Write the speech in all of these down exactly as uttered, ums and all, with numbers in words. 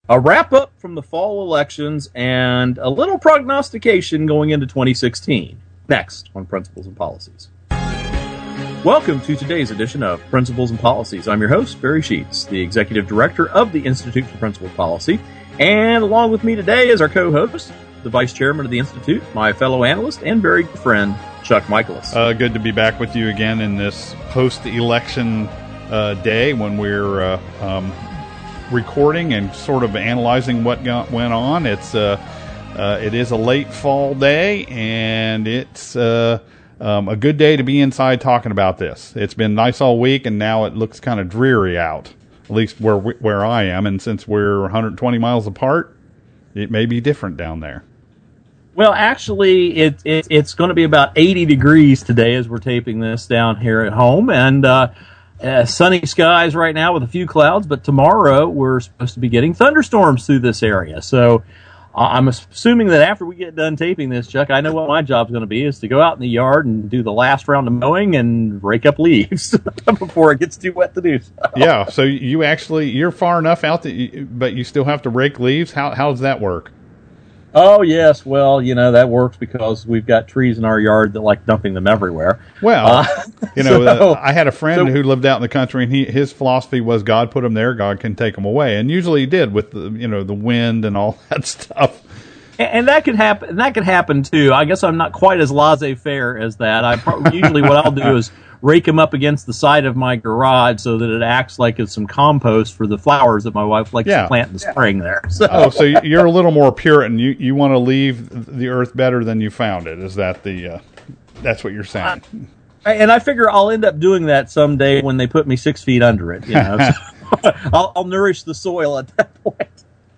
A wrap-up from the fall elections and a little prognostication going into twenty sixteen. Next on Principles and Policies. Welcome to today's edition of Principles and Policies. I'm your host, Barry Sheets, the Executive Director of the Institute for Principled Policy. And along with me today is our co-host, the Vice Chairman of the Institute, my fellow analyst and very good friend, Chuck Michaelis. Uh, good to be back with you again in this post-election uh, day when we're uh, um, recording and sort of analyzing what got, went on. It's uh, uh, it is a late fall day, and it's uh, um, a good day to be inside talking about this. It's been nice all week, and now it looks kind of dreary out, at least where we, where I am. And since we're one hundred twenty miles apart, it may be different down there. Well, actually, it, it, it's going to be about eighty degrees today as we're taping this down here at home, and uh, uh, sunny skies right now with a few clouds, but tomorrow we're supposed to be getting thunderstorms through this area. So uh, I'm assuming that after we get done taping this, Chuck, I know what my job's going to be is to go out in the yard and do the last round of mowing and rake up leaves before it gets too wet to do so. Yeah, so you actually, you're far enough out, that you, but you still have to rake leaves? How How does that work? Oh, yes. Well, you know, that works because we've got trees in our yard that like dumping them everywhere. Well, uh, you know, so, uh, I had a friend so, who lived out in the country, and he, his philosophy was God put them there, God can take them away. And usually he did with, the, you know, the wind and all that stuff. And, and that could happen. That could happen, too. I guess I'm not quite as laissez-faire as that. I pro- Usually what I'll do is rake them up against the side of my garage so that it acts like it's some compost for the flowers that my wife likes yeah. to plant in the spring there. So. Oh, so you're a little more Puritan. You you want to leave the earth better than you found it. Is that the, uh, that's what you're saying? Uh, and I figure I'll end up doing that someday when they put me six feet under it. You know, so I'll, I'll nourish the soil at that point.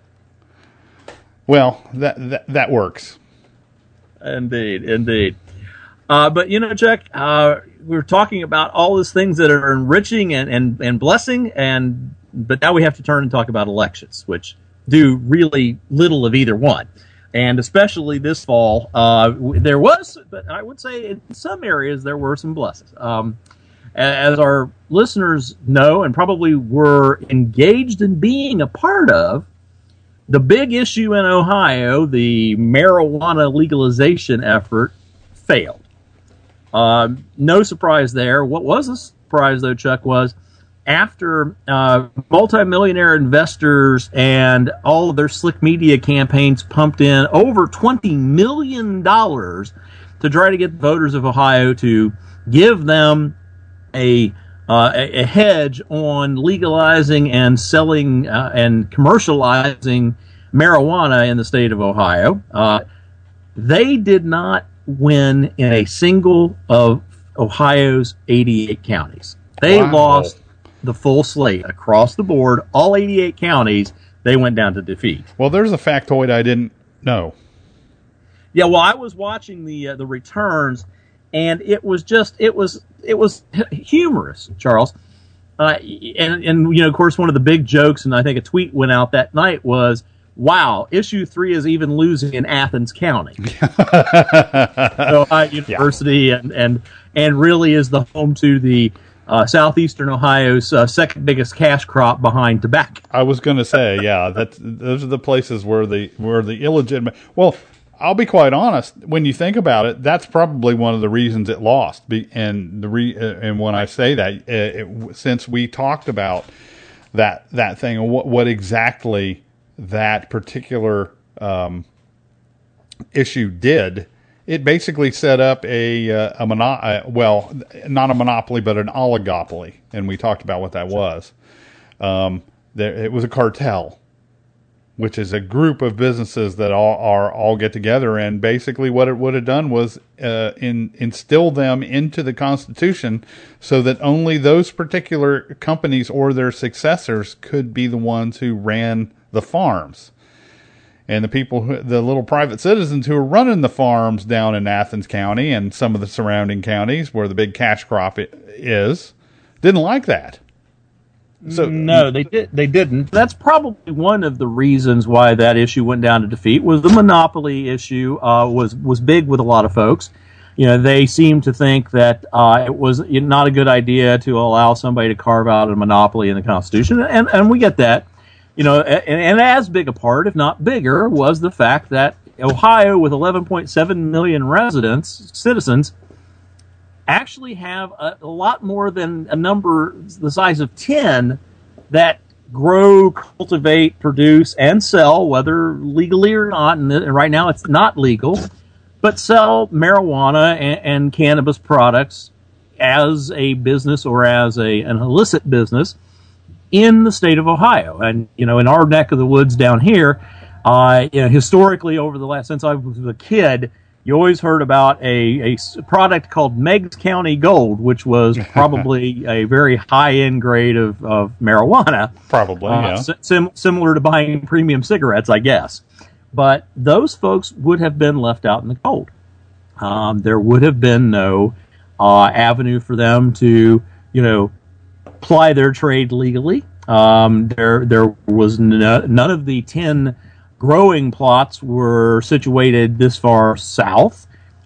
Well, that that, that works. Indeed, indeed. Uh, but, you know, Chuck, uh, we're talking about all these things that are enriching and, and, and blessing, and but now we have to turn and talk about elections, which do really little of either one. And especially this fall, uh, there was, but I would say in some areas there were some blessings. Um, as our listeners know and probably were engaged in being a part of, the big issue in Ohio, the marijuana legalization effort, failed. Uh, no surprise there. What was a surprise, though, Chuck, was after uh, multimillionaire investors and all of their slick media campaigns pumped in over twenty million dollars to try to get the voters of Ohio to give them a uh, a, a hedge on legalizing and selling uh, and commercializing marijuana in the state of Ohio. Uh, they did not win in a single of Ohio's eighty-eight counties. They wow. lost the full slate across the board. All eighty-eight counties, they went down to defeat. Well, there's a factoid I didn't know. Yeah, well, I was watching the uh, the returns, and it was just it was it was humorous, Charles. Uh, and and you know, of course, one of the big jokes, and I think a tweet went out that night was, wow, issue three is even losing in Athens County. Ohio University yeah. and, and and really is the home to the uh, southeastern Ohio's uh, second biggest cash crop behind tobacco. I was going to say, yeah, that those are the places where the where the illegitimate. Well, I'll be quite honest. When you think about it, that's probably one of the reasons it lost. And the re, and when I say that, it, it, since we talked about that that thing, what what exactly that particular um, issue did, it basically set up a, uh, a mono- uh, well, not a monopoly, but an oligopoly, and we talked about what that was. Um, there, it was a cartel, which is a group of businesses that all are all get together, and basically what it would have done was uh, in, instill them into the Constitution so that only those particular companies or their successors could be the ones who ran the farms. And the people, who, the little private citizens who are running the farms down in Athens County and some of the surrounding counties where the big cash crop is, didn't like that. So no, they did. They didn't. That's probably one of the reasons why that issue went down to defeat. Was the monopoly issue uh, was was big with a lot of folks. You know, they seemed to think that uh, it was not a good idea to allow somebody to carve out a monopoly in the Constitution, and and we get that. you know, and, and as big a part, if not bigger, was the fact that Ohio, with eleven point seven million residents, citizens, actually have a, a lot more than a number the size of ten that grow, cultivate, produce, and sell, whether legally or not. And, and right now it's not legal, but sell marijuana and, and cannabis products as a business or as a an illicit business in the state of Ohio. And, you know, in our neck of the woods down here, uh, you know, historically over the last, since I was a kid, you always heard about a, a product called Meigs County Gold, which was probably a very high-end grade of, of marijuana. Probably, uh, yeah. Sim- similar to buying premium cigarettes, I guess. But those folks would have been left out in the cold. Um, there would have been no uh, avenue for them to, you know, ply their trade legally. Um, there, there was no, none of the ten growing plots were situated this far south,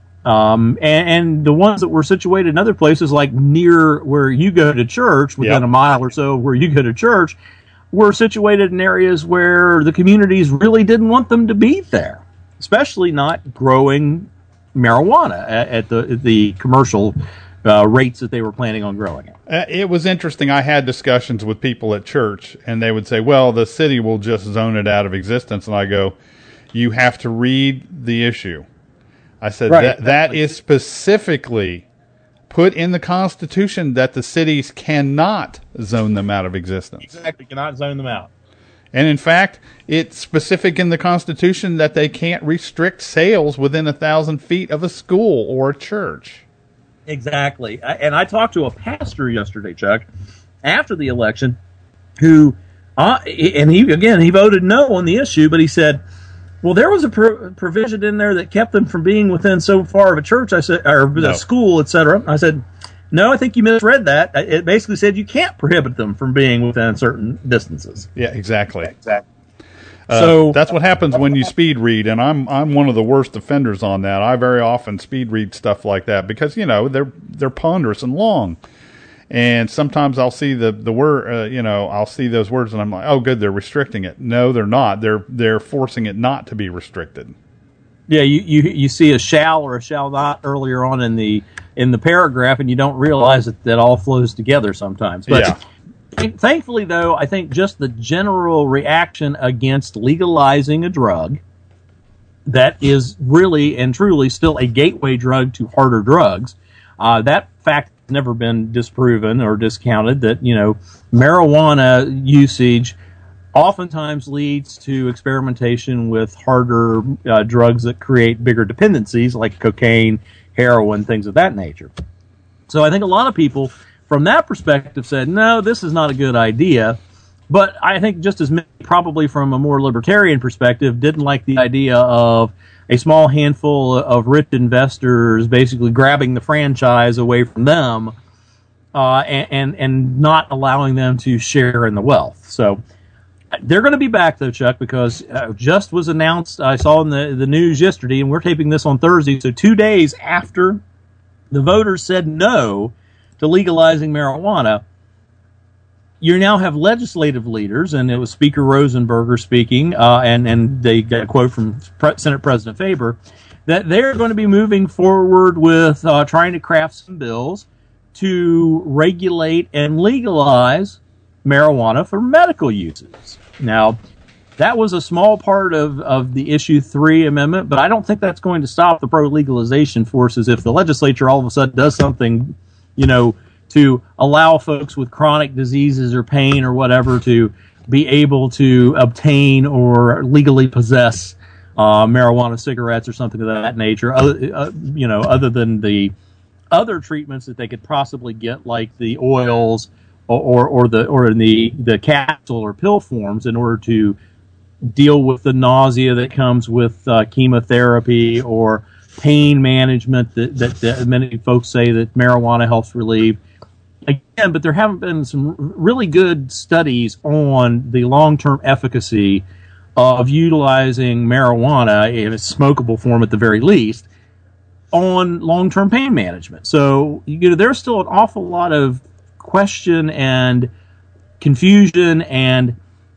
um, and, and the ones that were situated in other places, like near where you go to church, within Yep. a mile or so of where you go to church, were situated in areas where the communities really didn't want them to be there, especially not growing marijuana at, at the at the commercial uh, rates that they were planning on growing it. Uh, it was interesting. I had discussions with people at church, and they would say, well, the city will just zone it out of existence. And I go, you have to read the issue. I said, Right, that, that exactly. is specifically put in the Constitution that the cities cannot zone them out of existence. Exactly, cannot zone them out. And in fact, it's specific in the Constitution that they can't restrict sales within a thousand feet of a school or a church. Exactly. I- And I talked to a pastor yesterday, Chuck, after the election, who, uh, and he, again, he voted no on the issue, but he said, well, there was a pro- provision in there that kept them from being within so far of a church, I said, or No. a school, et cetera. I said, no, I think you misread that. It basically said you can't prohibit them from being within certain distances. Yeah, exactly. Exactly. Uh, So that's what happens when you speed read, and I'm I'm one of the worst offenders on that. I very often speed read stuff like that because you know they're they're ponderous and long, and sometimes I'll see the the word uh, you know I'll see those words and I'm like, oh good, they're restricting it. No, they're not. They're they're forcing it not to be restricted. Yeah, you, you you see a shall or a shall not earlier on in the in the paragraph, and you don't realize that that all flows together sometimes. But Yeah. thankfully, though, I think just the general reaction against legalizing a drug that is really and truly still a gateway drug to harder drugs, uh, that fact has never been disproven or discounted. That you know, marijuana usage oftentimes leads to experimentation with harder uh, drugs that create bigger dependencies, like cocaine, heroin, things of that nature. So I think a lot of people, from that perspective, said, no, this is not a good idea. But I think just as many, probably from a more libertarian perspective, didn't like the idea of a small handful of rich investors basically grabbing the franchise away from them uh, and, and, and not allowing them to share in the wealth. So they're going to be back, though, Chuck, because uh, just was announced, I saw in the, the news yesterday, and we're taping this on Thursday, so two days after the voters said no to legalizing marijuana, you now have legislative leaders, and it was Speaker Rosenberger speaking, uh, and, and they got a quote from Pre- Senate President Faber, that they're going to be moving forward with uh, trying to craft some bills to regulate and legalize marijuana for medical uses. Now, that was a small part of, of the Issue three amendment, but I don't think that's going to stop the pro-legalization forces if the legislature all of a sudden does something, you know, to allow folks with chronic diseases or pain or whatever to be able to obtain or legally possess uh, marijuana cigarettes or something of that nature, other, uh, you know, other than the other treatments that they could possibly get, like the oils or, or, or the or in the, the capsule or pill forms, in order to deal with the nausea that comes with uh, chemotherapy or pain management that, that, that many folks say that marijuana helps relieve. Again, but there haven't been some really good studies on the long-term efficacy of utilizing marijuana in a smokable form at the very least on long-term pain management. So you know, there's still an awful lot of question and confusion and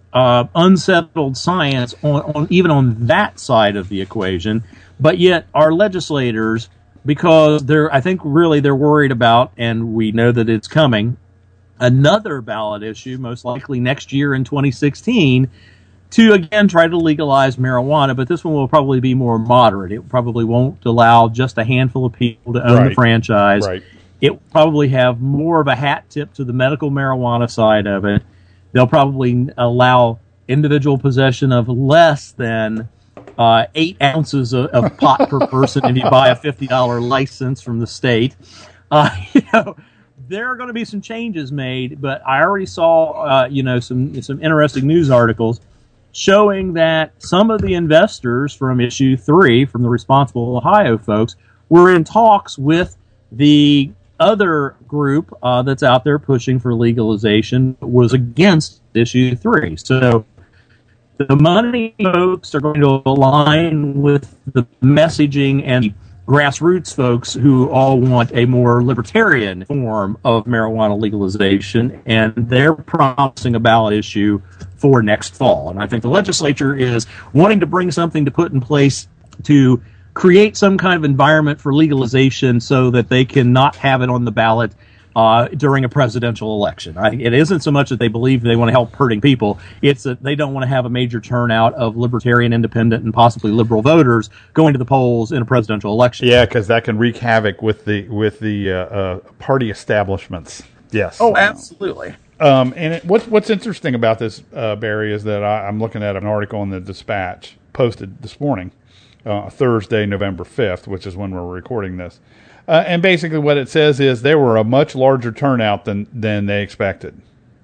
uh, unsettled science on, on even on that side of the equation. But yet our legislators, because they're, I think really they're worried about, and we know that it's coming, another ballot issue, most likely next year in twenty sixteen, to again try to legalize marijuana. But this one will probably be more moderate. It probably won't allow just a handful of people to own Right. the franchise. Right. It will probably have more of a hat tip to the medical marijuana side of it. They'll probably allow individual possession of less than uh, eight ounces of, of pot per person if you buy a fifty dollar license from the state. Uh, you know, there are going to be some changes made, but I already saw, uh, you know, some some interesting news articles showing that some of the investors from issue three, from the Responsible Ohio folks, were in talks with the other group uh, that's out there pushing for legalization, was against issue three. So the money folks are going to align with the messaging and grassroots folks who all want a more libertarian form of marijuana legalization, and they're promising a ballot issue for next fall. And I think the legislature is wanting to bring something to put in place to create some kind of environment for legalization so that they can not have it on the ballot uh, during a presidential election. I, it isn't so much that they believe they want to help hurting people. It's that they don't want to have a major turnout of libertarian, independent, and possibly liberal voters going to the polls in a presidential election. Yeah, because that can wreak havoc with the with the uh, uh, party establishments. Yes. Oh, absolutely. Um, and it, what's what's interesting about this, uh, Barry, is that I, I'm looking at an article in the Dispatch posted this morning, uh, Thursday, November fifth, which is when we're recording this. Uh, and basically what it says is there were a much larger turnout than, than they expected.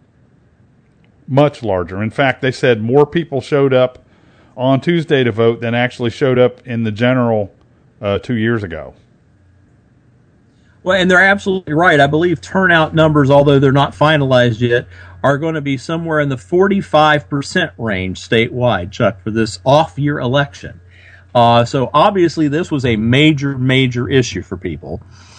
Much larger. In fact, they said more people showed up on Tuesday to vote than actually showed up in the general uh, two years ago. Well, and they're absolutely right. I believe turnout numbers, although they're not finalized yet, are going to be somewhere in the forty-five percent range statewide, Chuck, for this off-year election. Uh, so obviously this was a major, major issue for people.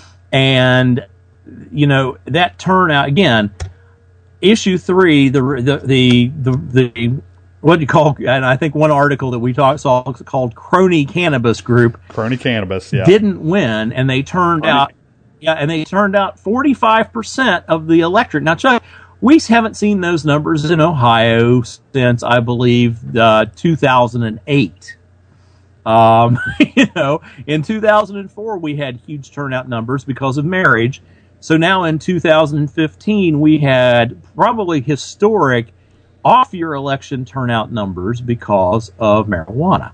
And, you know, that turnout, again, issue three, the, the, the, the, the what do you call, and I think one article that we talked, saw called Crony Cannabis Group. Crony Cannabis, yeah. Didn't win, and they turned Crony. out, yeah, and they turned out forty-five percent of the electorate. Now, Chuck, we haven't seen those numbers in Ohio since, I believe, uh, two thousand eight. Um, you know, in two thousand four, we had huge turnout numbers because of marriage. So now in two thousand fifteen, we had probably historic off-year election turnout numbers because of marijuana.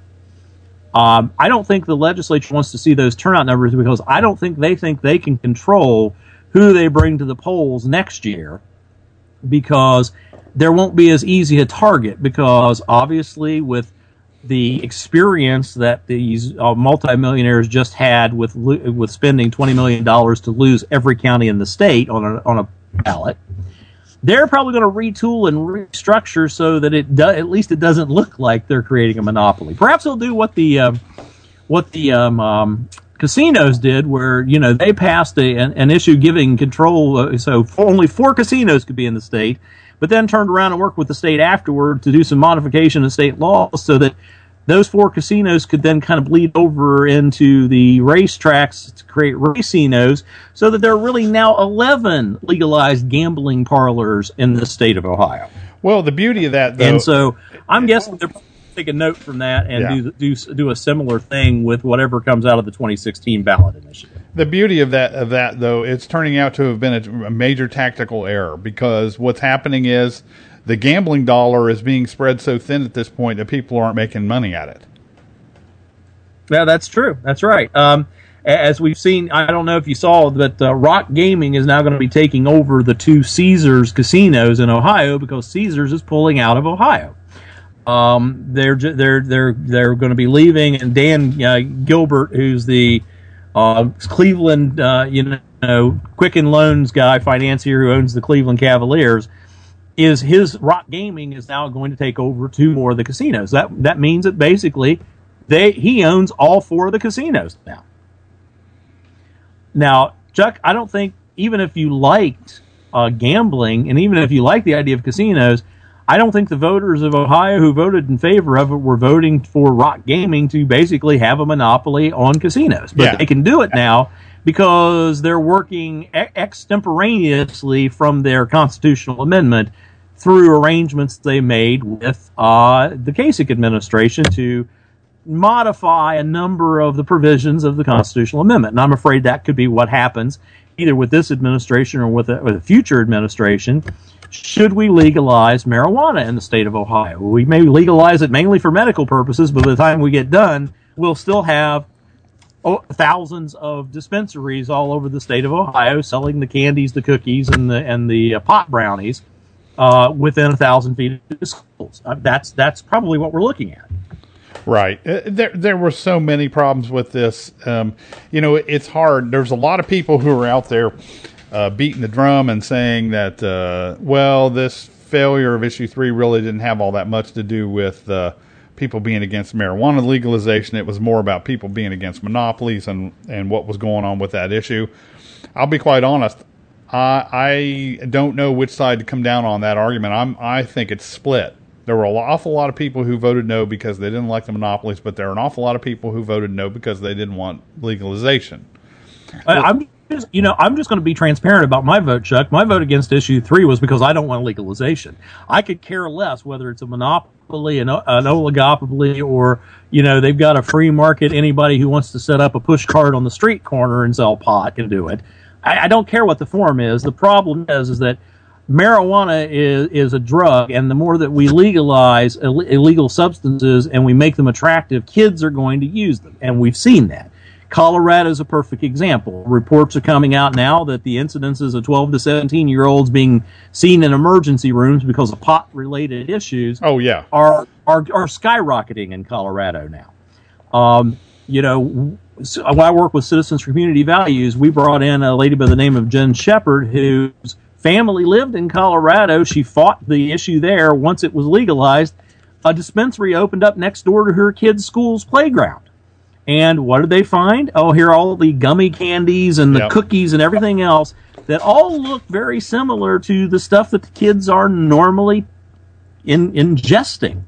Um, I don't think the legislature wants to see those turnout numbers because I don't think they think they can control who they bring to the polls next year, because there won't be as easy a target, because obviously with the experience that these uh, multimillionaires just had with with spending twenty million dollars to lose every county in the state on a, on a ballot, they're probably going to retool and restructure so that it do, at least it doesn't look like they're creating a monopoly. Perhaps they'll do what the um, what the um, um, casinos did, where you know they passed a, an, an issue giving control, uh, so only four casinos could be in the state, but then turned around and worked with the state afterward to do some modification of state laws so that those four casinos could then kind of bleed over into the racetracks to create racinos, so that there are really now eleven legalized gambling parlors in the state of Ohio. Well, the beauty of that, though, and so I'm guessing they're take a note from that and yeah. do, do do a similar thing with whatever comes out of the twenty sixteen ballot initiative. The beauty of that, of that though, it's turning out to have been a, a major tactical error, because what's happening is the gambling dollar is being spread so thin at this point that people aren't making money at it. Yeah, that's true. That's right. Um, as we've seen, I don't know if you saw, but uh, Rock Gaming is now going to be taking over the two Caesars casinos in Ohio, because Caesars is pulling out of Ohio. Um, they're they're they're they're going to be leaving, and Dan uh, Gilbert, who's the uh, Cleveland, uh, you know, Quicken Loans guy, financier who owns the Cleveland Cavaliers, is his Rock Gaming is now going to take over two more of the casinos. That that means that basically they he owns all four of the casinos now. Now, Chuck, I don't think, even if you liked uh, gambling, and even if you like the idea of casinos, I don't think the voters of Ohio who voted in favor of it were voting for Rock Gaming to basically have a monopoly on casinos. But Yeah. they can do it now because they're working e- extemporaneously from their constitutional amendment through arrangements they made with uh, the Kasich administration to modify a number of the provisions of the constitutional amendment. And I'm afraid that could be what happens either with this administration or with a, with a future administration. Should we legalize marijuana in the state of Ohio? We may legalize it mainly for medical purposes, but by the time we get done, we'll still have oh, thousands of dispensaries all over the state of Ohio selling the candies, the cookies, and the and the uh, pot brownies uh, within a thousand feet of schools. Uh, that's that's probably what we're looking at. Right. Uh, there there were so many problems with this. Um, you know, it's hard. There's a lot of people who are out there Uh, beating the drum and saying that, uh, well, this failure of issue three really didn't have all that much to do with uh, people being against marijuana legalization. It was more about people being against monopolies and, and what was going on with that issue. I'll be quite honest. I, I don't know which side to come down on that argument. I'm, I think it's split. There were an awful lot of people who voted no because they didn't like the monopolies, but there are an awful lot of people who voted no because they didn't want legalization. I, I'm just, you know, I'm just going to be transparent about my vote, Chuck. My vote against issue three was because I don't want legalization. I could care less whether it's a monopoly, an, an oligopoly, or, you know, they've got a free market. Anybody who wants to set up a push cart on the street corner and sell pot can do it. I, I don't care what the form is. The problem is, is that marijuana is, is a drug, and the more that we legalize Ill- illegal substances and we make them attractive, kids are going to use them, and we've seen that. Colorado is a perfect example. Reports are coming out now that the incidences of twelve to seventeen year olds being seen in emergency rooms because of pot related issues Oh, yeah. are, are, are skyrocketing in Colorado now. Um, you know, so when I work with Citizens for Community Values, we brought in a lady by the name of Jen Shepard whose family lived in Colorado. She fought the issue there. Once it was legalized, a dispensary opened up next door to her kids' school's playground. And what did they find? Oh, here are all the gummy candies and the Yep. cookies and everything else that all look very similar to the stuff that the kids are normally in, ingesting.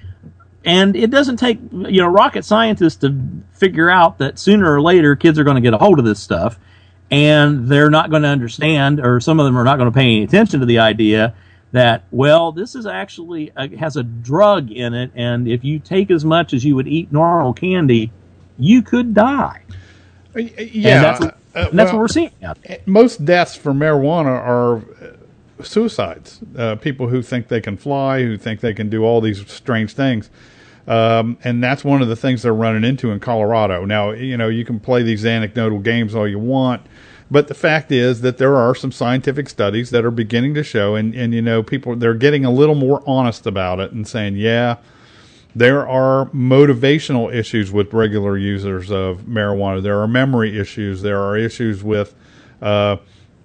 And it doesn't take, you know, rocket scientists to figure out that sooner or later kids are going to get a hold of this stuff, and they're not going to understand, or some of them are not going to pay any attention to the idea that, well, this is actually a, has a drug in it, and if you take as much as you would eat normal candy, you could die. Yeah. And that's, what, uh, and that's well, what we're seeing out there. most deaths from marijuana are uh, suicides. Uh, people who think they can fly, who think they can do all these strange things. Um, and that's one of the things they're running into in Colorado. Now, you know, you can play these anecdotal games all you want, but the fact is that there are some scientific studies that are beginning to show, and, and you know, people, they're getting a little more honest about it and saying, yeah, there are motivational issues with regular users of marijuana. There are memory issues. There are issues with uh,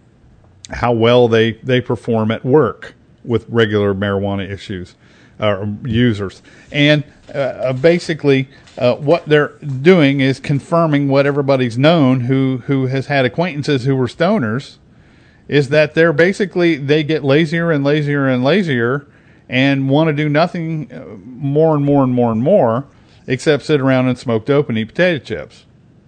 how well they, they perform at work with regular marijuana issues uh, users. And uh, basically uh, what they're doing is confirming what everybody's known who, who has had acquaintances who were stoners, is that they're basically, they get lazier and lazier and lazier and want to do nothing more and more and more and more except sit around and smoke dope and eat potato chips.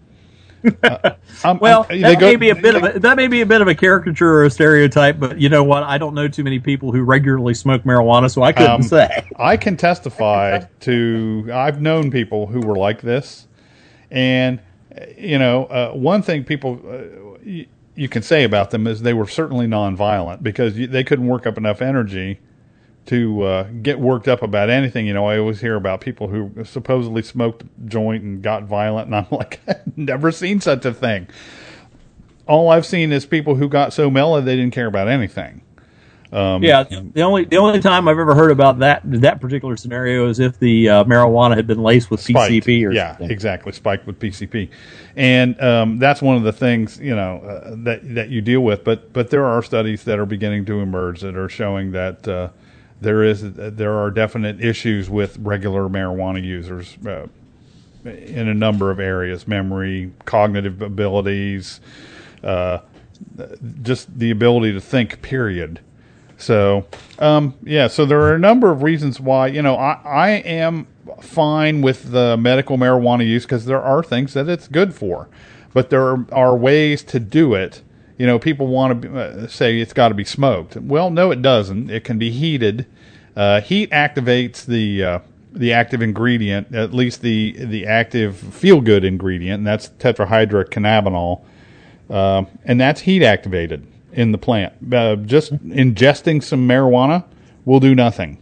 Uh, I'm, Well, I'm, that go, may be a bit of a, that may be a bit of a caricature or a stereotype, but you know what? I don't know too many people who regularly smoke marijuana, so I couldn't um, say. I can testify to, I've known people who were like this, and you know, uh, one thing people uh, you, you can say about them is they were certainly nonviolent because you, they couldn't work up enough energy to uh, get worked up about anything. You know, I always hear about people who supposedly smoked a joint and got violent, and I'm like, I've never seen such a thing. All I've seen is people who got so mellow they didn't care about anything. Um, Yeah, the only the only time I've ever heard about that that particular scenario is if the uh, marijuana had been laced with spiked. P C P or yeah, something. exactly, spiked with P C P, and um, that's one of the things you know uh, that that you deal with. But but there are studies that are beginning to emerge that are showing that uh, there is there are definite issues with regular marijuana users uh, in a number of areas: memory, cognitive abilities, uh, just the ability to think. Period. So, um, yeah, so there are a number of reasons why, you know, I, I am fine with the medical marijuana use because there are things that it's good for. But there are, are ways to do it. You know, people want to uh, say it's got to be smoked. Well, no, it doesn't. It can be heated. Uh, heat activates the uh, the active ingredient, at least the the active feel-good ingredient, and that's tetrahydrocannabinol. Uh, and that's heat activated in the plant. Uh, just ingesting some marijuana will do nothing.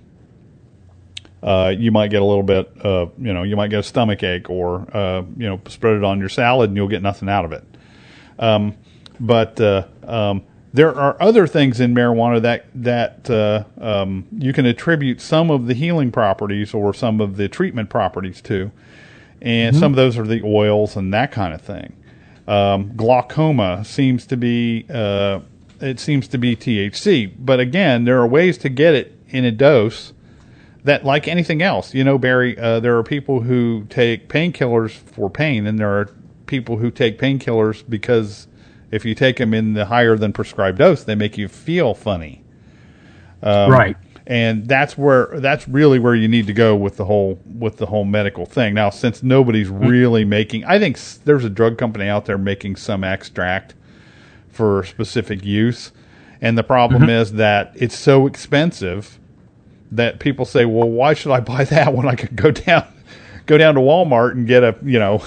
Uh, you might get a little bit, uh, you know, you might get a stomach ache, or uh, you know, spread it on your salad and you'll get nothing out of it. Um, but uh, um, there are other things in marijuana that that uh, um, you can attribute some of the healing properties or some of the treatment properties to, and mm-hmm. some of those are the oils and that kind of thing. Um, glaucoma seems to be uh, it seems to be T H C, but again, there are ways to get it in a dose. That, like anything else, you know, Barry, uh, there are people who take painkillers for pain, and there are people who take painkillers because if you take them in the higher than prescribed dose, they make you feel funny. Um, right. And that's where that's really where you need to go with the whole with the whole medical thing. Now, since nobody's really making, I think there's a drug company out there making some extract for specific use, and the problem mm-hmm. is that it's so expensive that people say, well, why should I buy that when I could go down, go down to Walmart and get a, you know,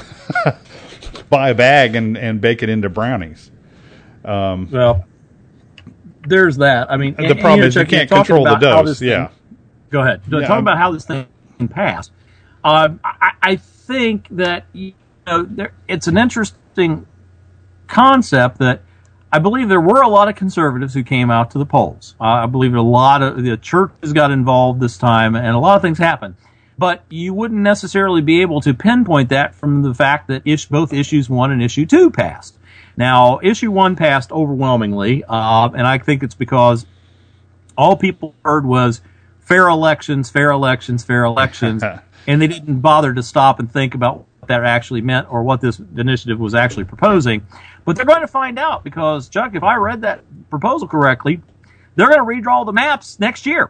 buy a bag and, and bake it into brownies. Um, well, there's that. I mean, the and, problem and, is you can't control the dose. Yeah. Thing, go ahead. Yeah, Talk about how this thing passed. Um, I, I think that, you know, there, it's an interesting concept that I believe there were a lot of conservatives who came out to the polls. Uh, I believe a lot of the churches got involved this time, and a lot of things happened. But you wouldn't necessarily be able to pinpoint that from the fact that ish, both issues one and issue two passed. Now, issue one passed overwhelmingly, uh, and I think it's because all people heard was fair elections, fair elections, fair elections, and they didn't bother to stop and think about what that actually meant or what this initiative was actually proposing. But they're going to find out because, Chuck, if I read that proposal correctly, they're going to redraw the maps next year.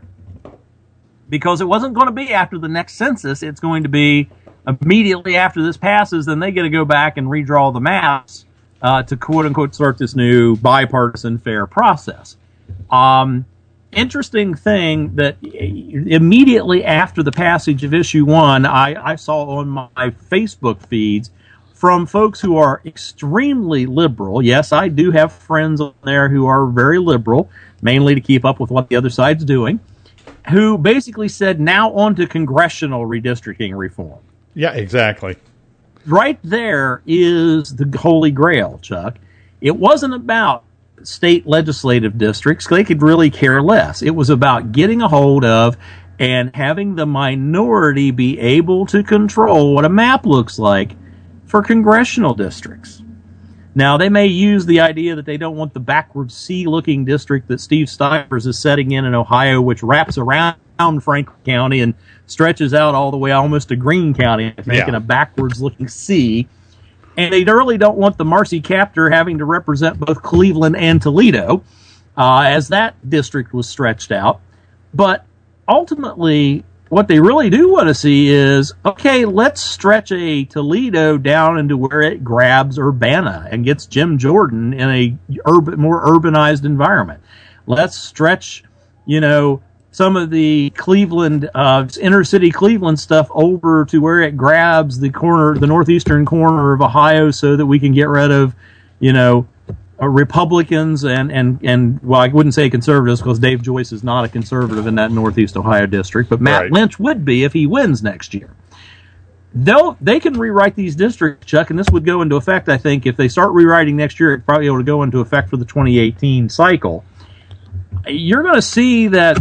Because it wasn't going to be after the next census. It's going to be immediately after this passes. Then they get to go back and redraw the maps uh, to, quote-unquote, start this new bipartisan fair process. Um, interesting thing that immediately after the passage of issue one, I, I saw on my Facebook feeds from folks who are extremely liberal. Yes, I do have friends on there who are very liberal, mainly to keep up with what the other side's doing, who basically said, now on to congressional redistricting reform. Yeah, exactly. Right there is the holy grail, Chuck. It wasn't about state legislative districts. They could really care less. It was about getting a hold of and having the minority be able to control what a map looks like for congressional districts. Now, they may use the idea that they don't want the backwards C-looking district that Steve Stivers is setting in in Ohio, which wraps around Franklin County and stretches out all the way almost to Greene County, making yeah. a backwards-looking C. And they really don't want the Marcy Kaptur having to represent both Cleveland and Toledo, uh, as that district was stretched out. But ultimately, what they really do want to see is, okay, let's stretch a Toledo down into where it grabs Urbana and gets Jim Jordan in a urban, more urbanized environment. Let's stretch, you know, some of the Cleveland, uh, inner city Cleveland stuff over to where it grabs the corner, the northeastern corner of Ohio, so that we can get rid of, you know, uh, Republicans and, and, and, well, I wouldn't say conservatives because Dave Joyce is not a conservative in that Northeast Ohio district, but Matt right. Lynch would be if he wins next year. They'll, they can rewrite these districts, Chuck, and this would go into effect, I think, if they start rewriting next year, it's probably able to go into effect for the twenty eighteen cycle. You're going to see that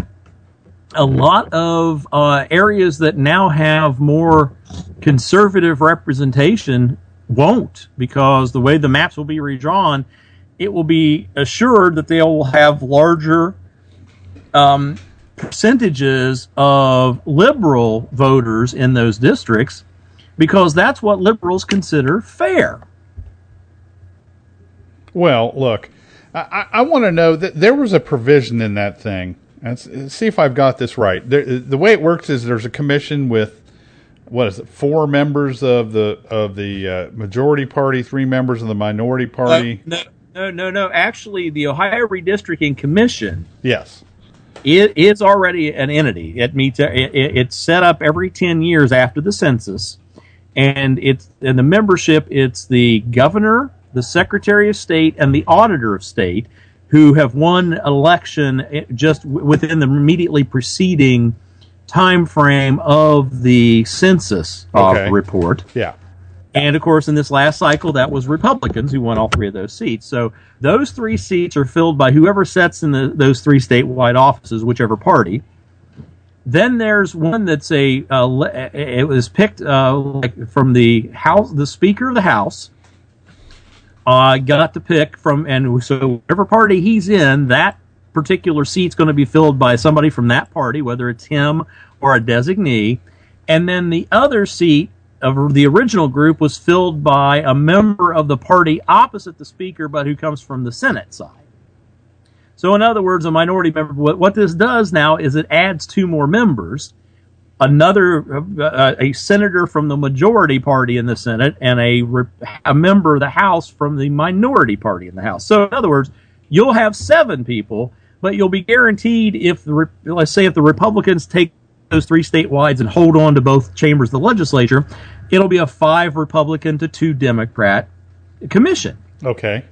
a lot of uh, areas that now have more conservative representation won't, because the way the maps will be redrawn, it will be assured that they'll have larger um, percentages of liberal voters in those districts, because that's what liberals consider fair. Well, look, I, I want to know that there was a provision in that thing, Let's see if I've got this right. There, the way it works is there's a commission with, what is it, four members of the of the uh, majority party, three members of the minority party. Uh, no, no, no, no. Actually, the Ohio Redistricting Commission. Yes. It is already an entity. It meets. It, it's set up every ten years after the census, and it's and the membership. It's the governor, the secretary of state, and the auditor of state, who have won election just within the immediately preceding time frame of the census okay. uh, report. Yeah. And, of course, in this last cycle, that was Republicans who won all three of those seats. So those three seats are filled by whoever sits in the, those three statewide offices, whichever party. Then there's one that's a, uh, it was picked uh, like from the House, the Speaker of the House, uh, got to pick from, and so whatever party he's in, that particular seat's going to be filled by somebody from that party, whether it's him or a designee. And then the other seat of the original group was filled by a member of the party opposite the speaker, but who comes from the Senate side. So in other words, a minority member, what, what this does now is it adds two more members, another, uh, a senator from the majority party in the Senate and a, a member of the House from the minority party in the House. So in other words, you'll have seven people, but you'll be guaranteed if the, let's say if the Republicans take those three statewides and hold on to both chambers of the legislature, it'll be a five Republican to two Democrat commission. Okay.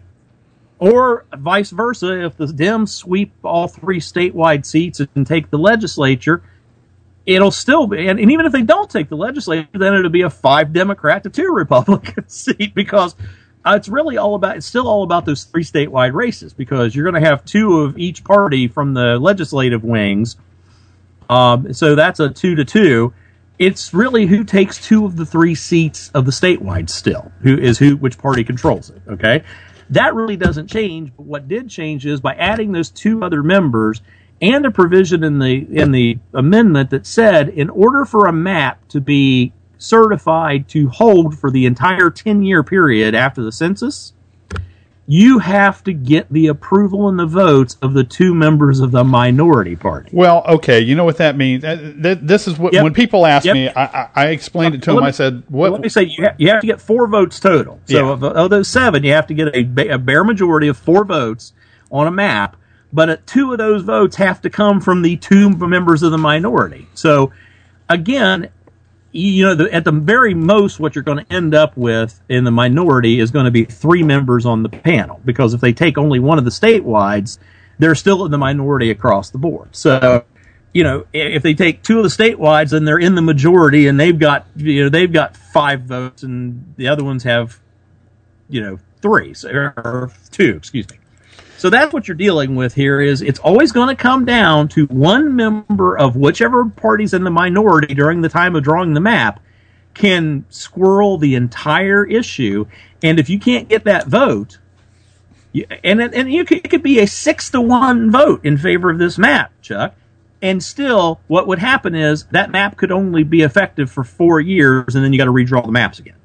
Or vice versa, if the Dems sweep all three statewide seats and take the legislature, it'll still be, and, and even if they don't take the legislature, then it'll be a five Democrat to two Republican seat, because uh, it's really all about, it's still all about those three statewide races, because you're going to have two of each party from the legislative wings. Um, so that's a two to two. It's really who takes two of the three seats of the statewide still, who is who, which party controls it. Okay. That really doesn't change. But what did change is by adding those two other members and a provision in the, in the amendment that said in order for a map to be certified to hold for the entire ten year period after the census, you have to get the approval and the votes of the two members of the minority party. Well, okay, you know what that means. This is what, yep. when people ask yep. me, I, I explained it to them. Me, I said, "What?" Let me say, you have, you have to get four votes total. So yeah. of, of those seven, you have to get a, a bare majority of four votes on a map. But uh, two of those votes have to come from the two members of the minority. So, again, you know, the, at the very most, what you're going to end up with in the minority is going to be three members on the panel, because if they take only one of the statewides, they're still in the minority across the board. So, you know, if they take two of the statewides, then they're in the majority, and they've got, you know, they've got five votes, and the other ones have, you know, three so, or two. Excuse me. So that's what you're dealing with here. Is it's always going to come down to one member of whichever party's in the minority during the time of drawing the map can squirrel the entire issue. And if you can't get that vote, you, and and you could, it could be a six to one vote in favor of this map, Chuck. And still, what would happen is that map could only be effective for four years, and then you got to redraw the maps again.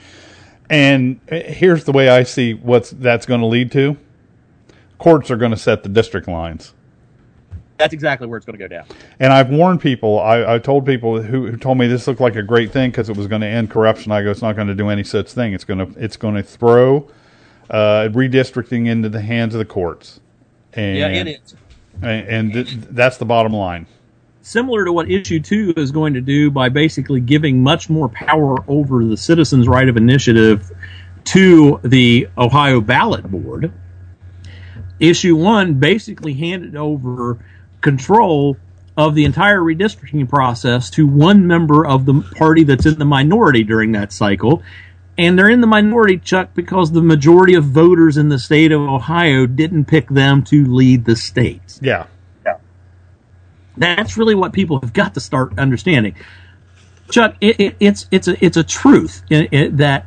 And here's the way I see what's that's going to lead to. Courts are going to set the district lines. That's exactly where it's going to go down. And I've warned people. I, I told people who, who told me this looked like a great thing because it was going to end corruption. I go, it's not going to do any such thing. It's going to it's going to throw uh, redistricting into the hands of the courts. And, yeah, it is. And, and th- that's the bottom line. Similar to what issue two is going to do by basically giving much more power over the citizens' right of initiative to the Ohio ballot board. Issue one basically handed over control of the entire redistricting process to one member of the party that's in the minority during that cycle. And they're in the minority, Chuck, because the majority of voters in the state of Ohio didn't pick them to lead the state. Yeah. yeah. That's really what people have got to start understanding. Chuck, it, it, it's it's a it's a truth in, in, that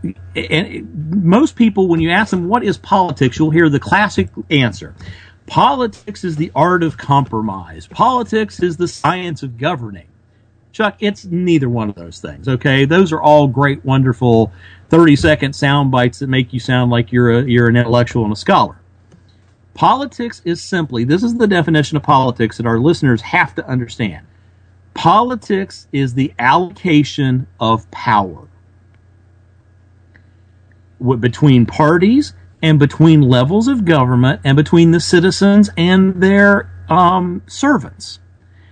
and most people, when you ask them what is politics, you'll hear the classic answer. Politics is the art of compromise. Politics is the science of governing. Chuck, it's neither one of those things, okay? Those are all great, wonderful thirty-second sound bites that make you sound like you're a, you're an intellectual and a scholar. Politics is simply, this is the definition of politics that our listeners have to understand. Politics is the allocation of power between parties and between levels of government and between the citizens and their um, servants.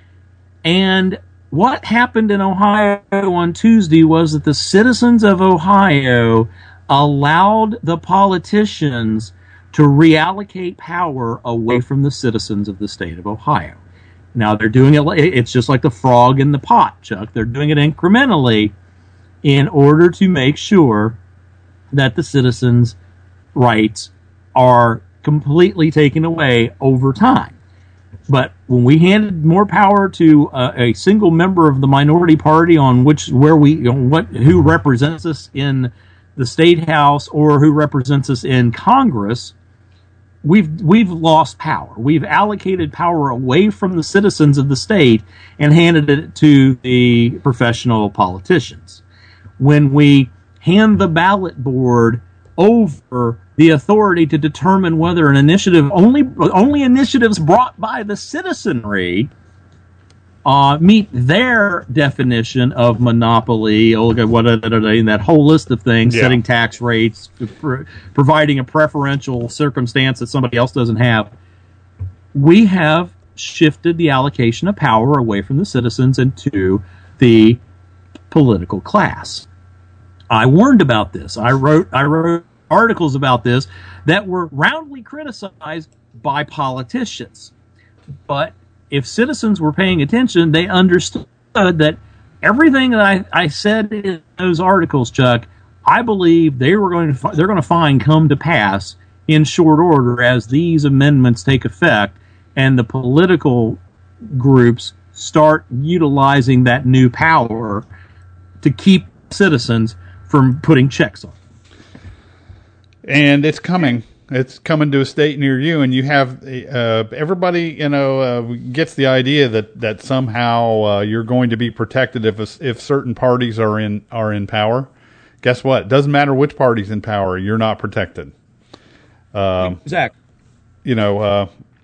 And what happened in Ohio on Tuesday was that the citizens of Ohio allowed the politicians to reallocate power away from the citizens of the state of Ohio. Now, they're doing it, it's just like the frog in the pot, Chuck. They're doing it incrementally in order to make sure that the citizens' rights are completely taken away over time. But when we handed more power to a, a single member of the minority party on which, where we, you know, what, who represents us in the state house or who represents us in Congress, we've we've lost power. We've allocated power away from the citizens of the state and handed it to the professional politicians. When we hand the ballot board over the authority to determine whether an initiative, only only initiatives brought by the citizenry uh, meet their definition of monopoly, what are they, that whole list of things, yeah. Setting tax rates, pro- providing a preferential circumstance that somebody else doesn't have, we have shifted the allocation of power away from the citizens into the political class. I warned about this. I wrote I wrote articles about this that were roundly criticized by politicians. But if citizens were paying attention, they understood that everything that I, I said in those articles, Chuck, I believe they were going to they're going to find come to pass in short order as these amendments take effect and the political groups start utilizing that new power to keep citizens from putting checks on. And it's coming. It's coming to a state near you, and you have uh, everybody, you know, uh, gets the idea that that somehow uh, you're going to be protected if if certain parties are in are in power. Guess what? It doesn't matter which party's in power, you're not protected. Um, exactly. You know, uh,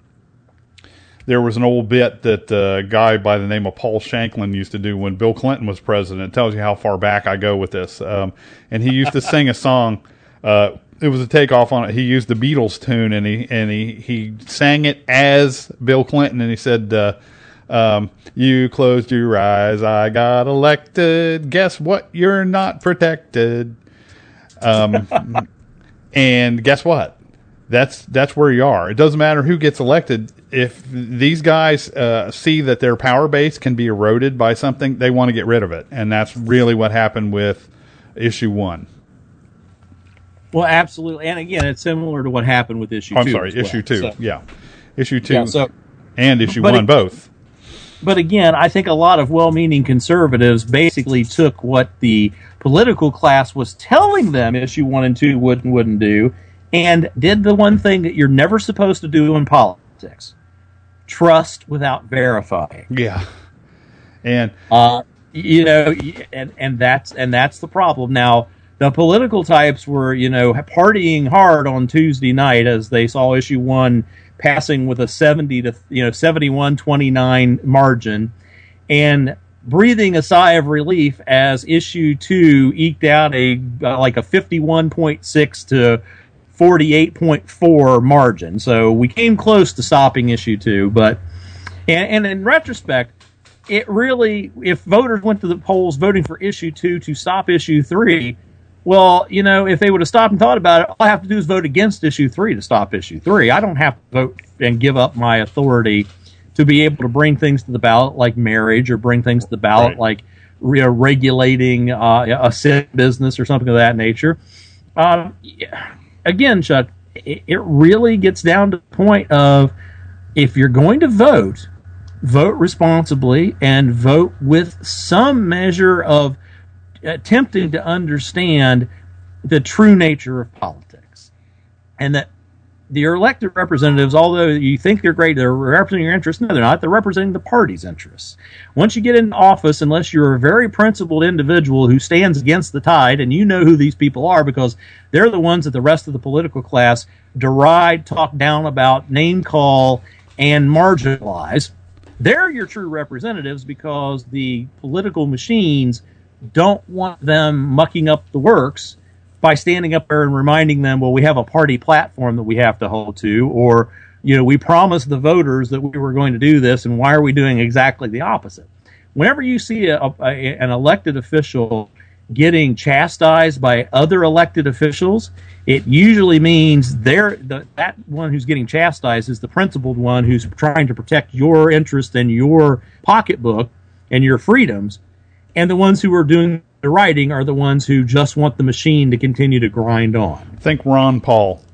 there was an old bit that a guy by the name of Paul Shanklin used to do when Bill Clinton was president. It tells you how far back I go with this. Um, and he used to sing a song. Uh, it was a takeoff on it. He used the Beatles tune, and he and he, he sang it as Bill Clinton, and he said, uh, um, "You closed your eyes, I got elected. Guess what? You're not protected." Um, and guess what? That's that's where you are. It doesn't matter who gets elected. If these guys uh, see that their power base can be eroded by something, they want to get rid of it, and that's really what happened with issue one. Well, absolutely, and again, it's similar to what happened with issue I'm two. I'm sorry, issue well. two. So, yeah, issue two yeah, so, and issue one, it, both. But again, I think a lot of well-meaning conservatives basically took what the political class was telling them issue one and two would and wouldn't do, and did the one thing that you're never supposed to do in politics: trust without verifying. Yeah, and uh, you know, and and that's and that's the problem now. The political types were, you know, partying hard on Tuesday night as they saw issue one passing with a seventy to, you know, seventy-one twenty-nine margin, and breathing a sigh of relief as issue two eked out a uh, like a fifty-one point six to forty-eight point four margin. So we came close to stopping issue two, but and, and in retrospect, it really, if voters went to the polls voting for issue two to stop issue three, well, you know, if they would have stopped and thought about it, all I have to do is vote against issue three to stop issue three. I don't have to vote and give up my authority to be able to bring things to the ballot like marriage, or bring things to the ballot right. like re- regulating uh, a sin business or something of that nature. Um, again, Chuck, it, it really gets down to the point of, if you're going to vote, vote responsibly and vote with some measure of attempting to understand the true nature of politics, and that your elected representatives, although you think they're great, they're representing your interests. No, they're not. They're representing the party's interests. Once you get in office, unless you're a very principled individual who stands against the tide, and you know who these people are because they're the ones that the rest of the political class deride, talk down about, name call, and marginalize, they're your true representatives because the political machines don't want them mucking up the works by standing up there and reminding them, well, we have a party platform that we have to hold to, or, you know, we promised the voters that we were going to do this, and why are we doing exactly the opposite? Whenever you see a, a, an elected official getting chastised by other elected officials, it usually means they're the, that one who's getting chastised is the principled one who's trying to protect your interest and your pocketbook and your freedoms, and the ones who are doing the writing are the ones who just want the machine to continue to grind on. Think Ron Paul.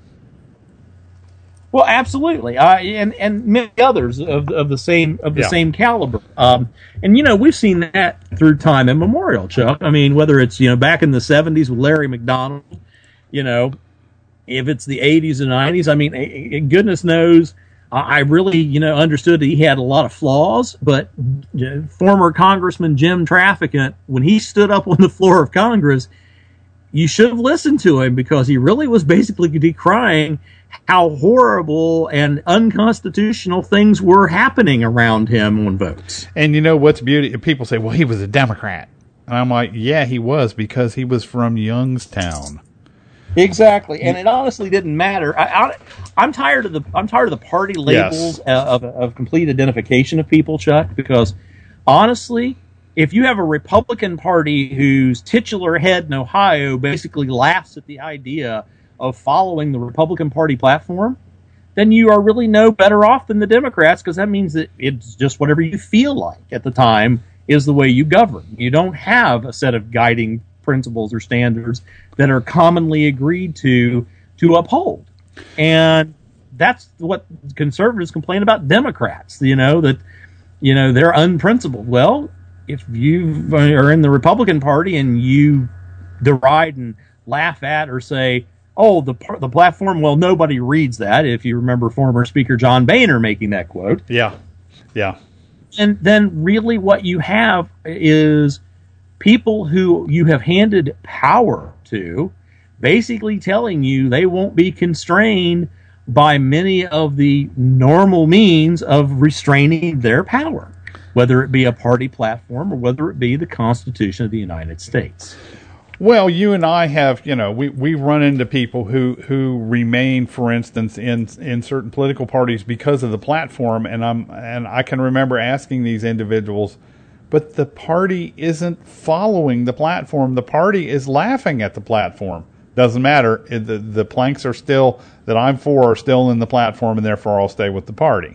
Well, absolutely, uh, and and many others of of the same of the Yeah. same caliber. Um, and you know, we've seen that through time immemorial, Chuck. I mean, whether it's, you know, back in the seventies with Larry McDonald, you know, if it's the eighties and nineties. I mean, eh, eh, goodness knows, I I really, you know, understood that he had a lot of flaws. But you know, former Congressman Jim Traficant, when he stood up on the floor of Congress, you should have listened to him because he really was basically decrying how horrible and unconstitutional things were happening around him on votes. And you know what's beauty? People say, well, he was a Democrat. And I'm like, yeah, he was, because he was from Youngstown. Exactly, and it honestly didn't matter. I, I, I'm tired of the I'm tired of the party labels Yes. of, of complete identification of people, Chuck. Because honestly, if you have a Republican Party whose titular head in Ohio basically laughs at the idea of following the Republican Party platform, then you are really no better off than the Democrats, because that means that it's just whatever you feel like at the time is the way you govern. You don't have a set of guiding principles or standards that are commonly agreed to to uphold. And that's what conservatives complain about Democrats, you know, that, you know, they're unprincipled. Well, if you are in the Republican Party and you deride and laugh at or say, oh, the the platform, well, nobody reads that, if you remember former Speaker John Boehner making that quote. Yeah, yeah. And then really what you have is people who you have handed power to basically telling you they won't be constrained by many of the normal means of restraining their power, whether it be a party platform or whether it be the Constitution of the United States. Well, you and I have, you know, we, we've run into people who, who remain, for instance, in in certain political parties because of the platform, and I'm and I can remember asking these individuals, but the party isn't following the platform. The party is laughing at the platform. Doesn't matter. It, the the planks are still that I'm for are still in the platform, and therefore I'll stay with the party.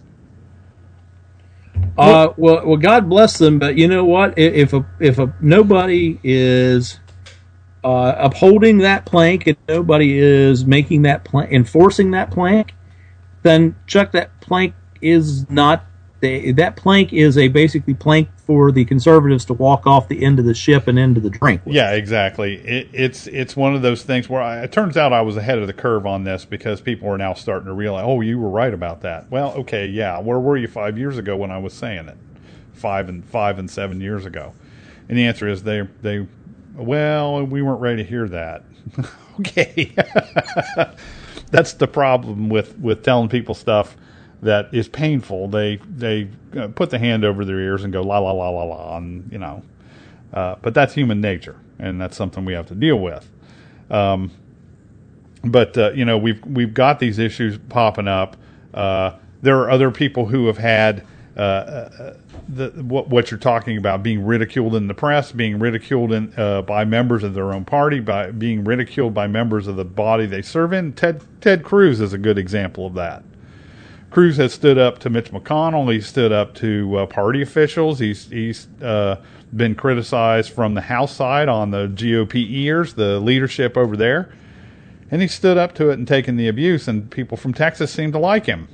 Uh, well, well, God bless them, but you know what? If a if a nobody is uh, upholding that plank and nobody is making that plank, enforcing that plank, then Chuck, that plank is not the, that plank is a basically plank for the conservatives to walk off the end of the ship and into the drink with. Yeah, exactly. It, it's it's one of those things where I, it turns out I was ahead of the curve on this because people are now starting to realize, oh, you were right about that. Well, okay, yeah. Where were you five years ago when I was saying it? Five and five and seven years ago, and the answer is they they. Well, we weren't ready to hear that. Okay, that's the problem with, with telling people stuff that is painful. They they uh, put the hand over their ears and go la la la la la, and you know. Uh, but that's human nature, and that's something we have to deal with. Um, but uh, you know, we've we've got these issues popping up. Uh, there are other people who have had uh, uh, the, what, what you're talking about, being ridiculed in the press, being ridiculed in, uh, by members of their own party, by being ridiculed by members of the body they serve in. Ted Ted Cruz is a good example of that. Cruz has stood up to Mitch McConnell. He's stood up to uh, party officials. He's he's uh, been criticized from the House side on the G O P ears, the leadership over there. And he stood up to it and taken the abuse, and people from Texas seem to like him.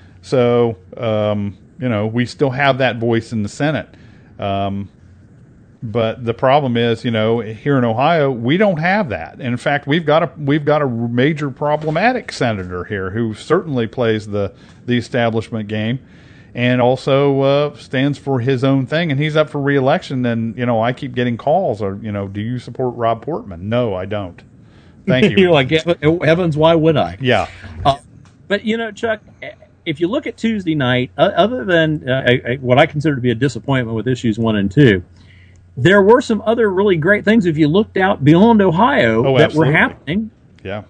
So, um, you know, we still have that voice in the Senate. Um, But the problem is, you know, here in Ohio, we don't have that. And in fact, we've got a we've got a major problematic senator here who certainly plays the the establishment game, and also uh, stands for his own thing. And he's up for re-election. And you know, I keep getting calls, or you know, do you support Rob Portman? No, I don't. Thank you. You're like, heavens, why would I? Yeah. Uh, but you know, Chuck, if you look at Tuesday night, uh, other than uh, I, I, what I consider to be a disappointment with issues one and two. There were some other really great things if you looked out beyond Ohio oh, that absolutely. were happening. Yeah.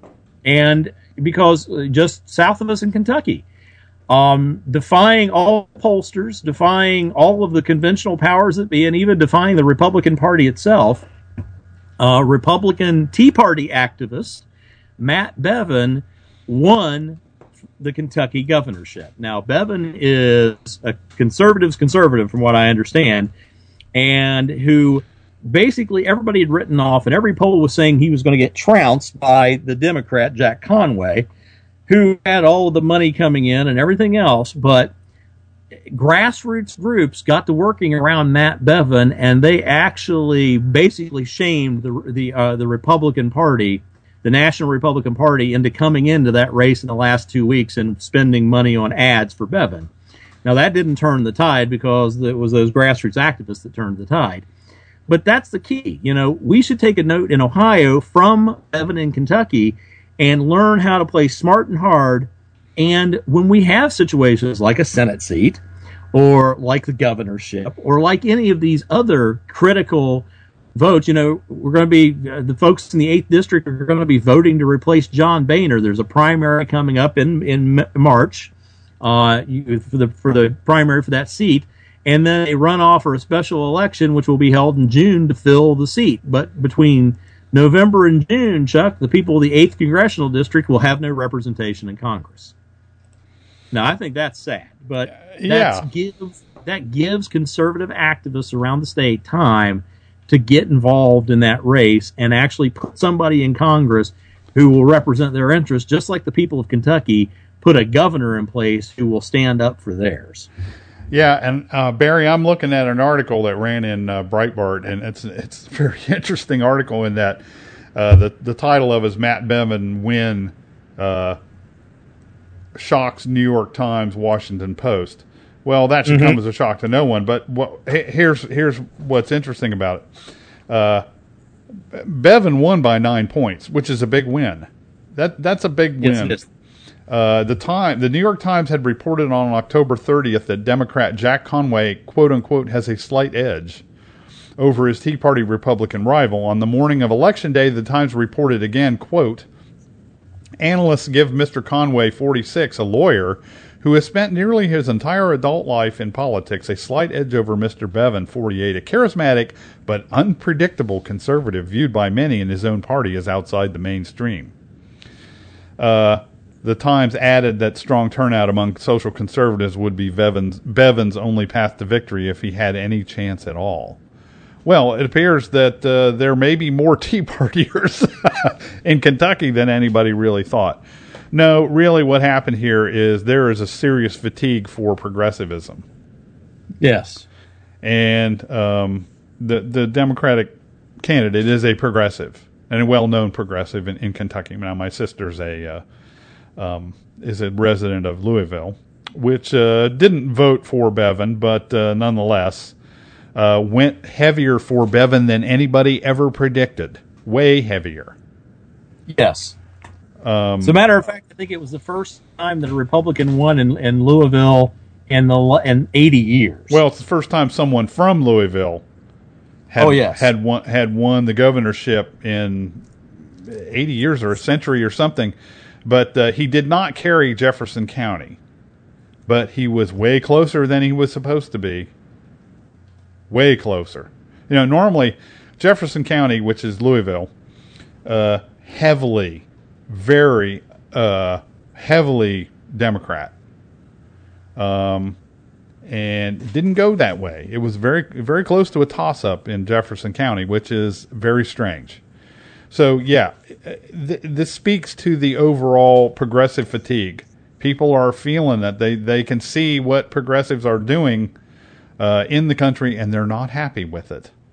And because just south of us in Kentucky, um, defying all pollsters, defying all of the conventional powers that be, and even defying the Republican Party itself, uh, Republican Tea Party activist Matt Bevin won the Kentucky governorship. Now, Bevin is a conservative's conservative, from what I understand, and who basically everybody had written off, and every poll was saying he was going to get trounced by the Democrat, Jack Conway, who had all of the money coming in and everything else. But grassroots groups got to working around Matt Bevin, and they actually basically shamed the the, uh, the Republican Party, the National Republican Party, into coming into that race in the last two weeks and spending money on ads for Bevin. Now, that didn't turn the tide because it was those grassroots activists that turned the tide. But that's the key. You know, we should take a note in Ohio from Bevin in Kentucky and learn how to play smart and hard. And when we have situations like a Senate seat or like the governorship or like any of these other critical votes, you know, we're going to be, uh, the folks in the eighth District are going to be voting to replace John Boehner. There's a primary coming up in, in March. Uh, for the for the primary for that seat, and then a runoff or a special election, which will be held in June to fill the seat. But between November and June, Chuck, the people of the eighth Congressional District will have no representation in Congress. Now, I think that's sad, but that's yeah. gives, that gives conservative activists around the state time to get involved in that race and actually put somebody in Congress who will represent their interests, just like the people of Kentucky put a governor in place who will stand up for theirs. Yeah, and uh, Barry, I'm looking at an article that ran in uh, Breitbart, and it's it's a very interesting article in that uh, the the title of it is Matt Bevin win uh, shocks New York Times, Washington Post. Well, that should mm-hmm. come as a shock to no one. But what, here's here's what's interesting about it. Uh, Bevin won by nine points, which is a big win. That that's a big win. Yes, Uh, the time, the New York Times had reported on October thirtieth that Democrat Jack Conway, quote unquote, has a slight edge over his Tea Party Republican rival. On the morning of Election Day, the Times reported again, quote, analysts give Mister Conway, forty-six, a lawyer who has spent nearly his entire adult life in politics, a slight edge over Mister Bevin, forty-eight, a charismatic but unpredictable conservative viewed by many in his own party as outside the mainstream. Uh, The Times added that strong turnout among social conservatives would be Bevin's, Bevin's only path to victory if he had any chance at all. Well, it appears that uh, there may be more Tea Partiers in Kentucky than anybody really thought. No, really what happened here is there is a serious fatigue for progressivism. Yes. And um, the, the Democratic candidate is a progressive, and a well-known progressive in, in Kentucky. Now, my sister's a... Uh, Um, is a resident of Louisville, which uh, didn't vote for Bevin, but uh, nonetheless uh, went heavier for Bevin than anybody ever predicted. Way heavier. Yes. Um, As a matter of fact, I think it was the first time that a Republican won in, in Louisville in the in eighty years. Well, it's the first time someone from Louisville had oh, yes. had won, had won the governorship in eighty years or a century or something. But uh, he did not carry Jefferson County. But he was way closer than he was supposed to be. Way closer. You know, normally Jefferson County, which is Louisville, uh, heavily, very uh, heavily Democrat. Um, and it didn't go that way. It was very, very close to a toss-up in Jefferson County, which is very strange. So, yeah, th- this speaks to the overall progressive fatigue. People are feeling that they, they can see what progressives are doing uh, in the country, and they're not happy with it.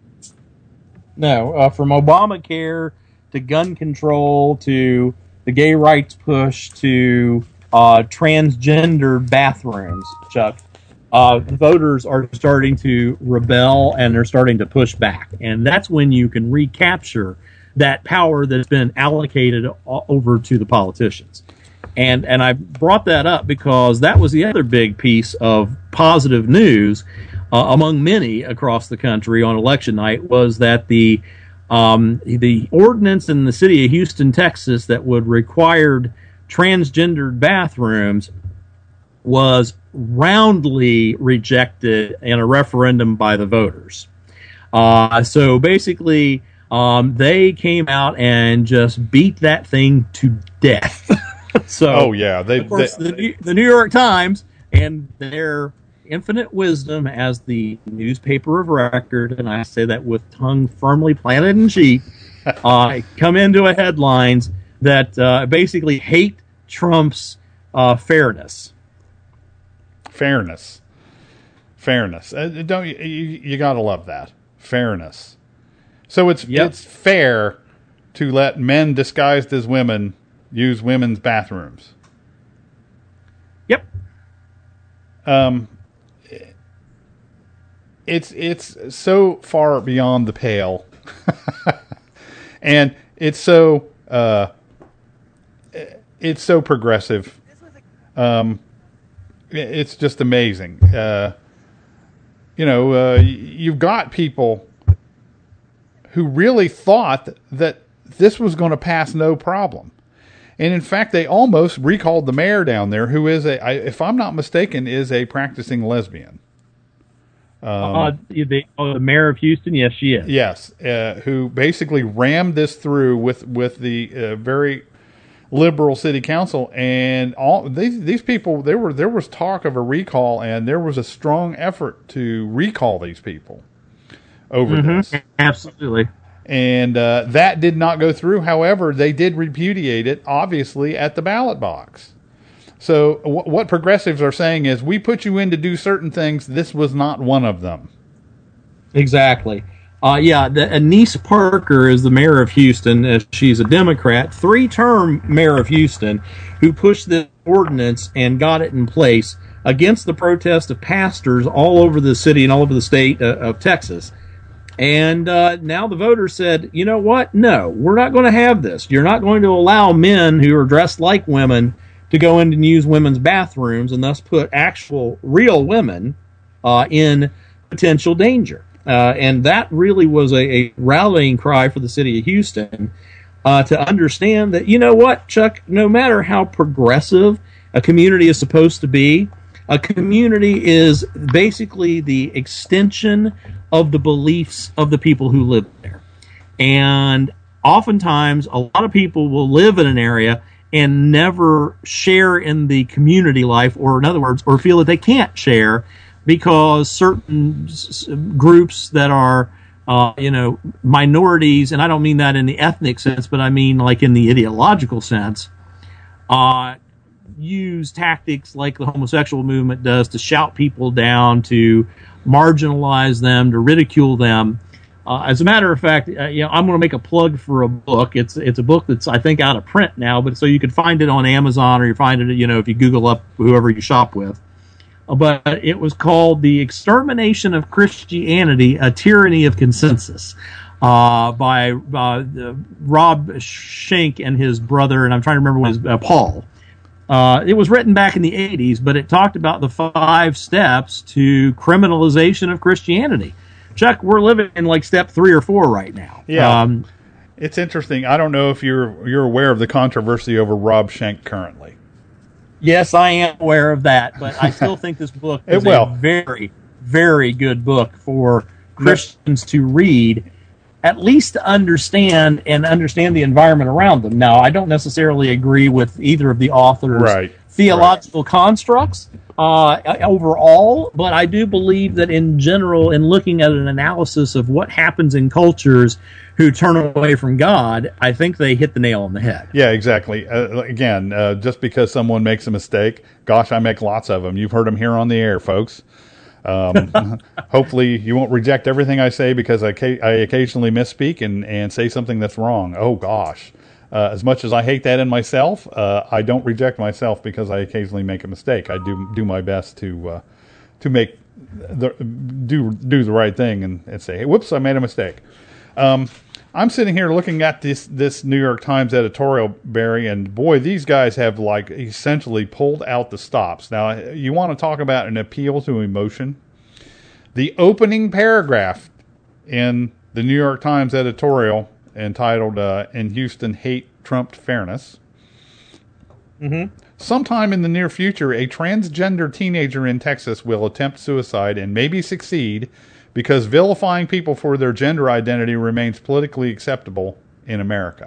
No, uh, from Obamacare to gun control to the gay rights push to uh, transgender bathrooms, Chuck, uh, voters are starting to rebel and they're starting to push back. And that's when you can recapture that power that's been allocated over to the politicians. And and I brought that up because that was the other big piece of positive news uh, among many across the country on election night was that the um, the ordinance in the city of Houston, Texas, that would require transgendered bathrooms was roundly rejected in a referendum by the voters. Uh, so basically, um, they came out and just beat that thing to death. So, oh yeah, they, of course, they, the, the New York Times and their infinite wisdom as the newspaper of record, and I say that with tongue firmly planted in cheek, uh, come into a headlines that uh, basically hate Trump's uh, fairness. Fairness, fairness. Uh, don't you? You, you got to love that fairness. So it's yep. it's fair to let men disguised as women use women's bathrooms. Yep. Um, it's it's so far beyond the pale, and it's so uh, it's so progressive. Um, it's just amazing. Uh, you know, uh, you've got people who really thought that this was going to pass no problem. And in fact, they almost recalled the mayor down there, who is a, I, if I'm not mistaken, is a practicing lesbian. Um, uh, the, oh, the mayor of Houston, yes, she is. Yes, uh, who basically rammed this through with with the uh, very liberal city council, and all these these people. There were there was talk of a recall, and there was a strong effort to recall these people over mm-hmm. this. Absolutely. And uh, that did not go through. However, they did repudiate it, obviously, at the ballot box. So w- what progressives are saying is, we put you in to do certain things. This was not one of them. Exactly. Uh, yeah, the, Anise Parker is the mayor of Houston. Uh, she's a Democrat, three-term mayor of Houston, who pushed this ordinance and got it in place against the protest of pastors all over the city and all over the state uh, of Texas. And uh, now the voters said, you know what? No, we're not going to have this. You're not going to allow men who are dressed like women to go in and use women's bathrooms and thus put actual real women uh, in potential danger. Uh, and that really was a, a rallying cry for the city of Houston uh, to understand that, you know what, Chuck, no matter how progressive a community is supposed to be, a community is basically the extension of the beliefs of the people who live there. And oftentimes, a lot of people will live in an area and never share in the community life, or in other words, or feel that they can't share because certain s- groups that are, uh, you know, minorities, and I don't mean that in the ethnic sense, but I mean like in the ideological sense, uh, use tactics like the homosexual movement does to shout people down, to marginalize them, to ridicule them. Uh, as a matter of fact, uh, you know, I'm going to make a plug for a book. It's it's a book that's, I think, out of print now, but so you can find it on Amazon, or you find it, you know, if you Google up whoever you shop with. Uh, but it was called The Extermination of Christianity, A Tyranny of Consensus, uh, by uh, Rob Schenck and his brother, and I'm trying to remember what his, uh, Paul. Uh, it was written back in the eighties, but it talked about the five steps to criminalization of Christianity. Chuck, we're living in like step three or four right now. Yeah, um, it's interesting. I don't know if you're you're aware of the controversy over Rob Schenck currently. Yes, I am aware of that, but I still think this book is it will. a very, very good book for Christians to read, at least to understand and understand the environment around them. Now, I don't necessarily agree with either of the authors' right. theological right. constructs uh, overall, but I do believe that in general, in looking at an analysis of what happens in cultures who turn away from God, I think they hit the nail on the head. Yeah, exactly. Uh, again, uh, just because someone makes a mistake, gosh, I make lots of them. You've heard them here on the air, folks. Um, hopefully you won't reject everything I say because I, ca- I occasionally misspeak and, and say something that's wrong. Oh, gosh. Uh, as much as I hate that in myself, uh, I don't reject myself because I occasionally make a mistake. I do do my best to uh, to make the, do do the right thing and, and say, hey, whoops, I made a mistake. Um, I'm sitting here looking at this this New York Times editorial, Barry, and boy, these guys have like essentially pulled out the stops. Now, you want to talk about an appeal to emotion? The opening paragraph in the New York Times editorial entitled uh, "In Houston, Hate Trumped Fairness." Mm-hmm. Sometime in the near future, a transgender teenager in Texas will attempt suicide and maybe succeed because vilifying people for their gender identity remains politically acceptable in America.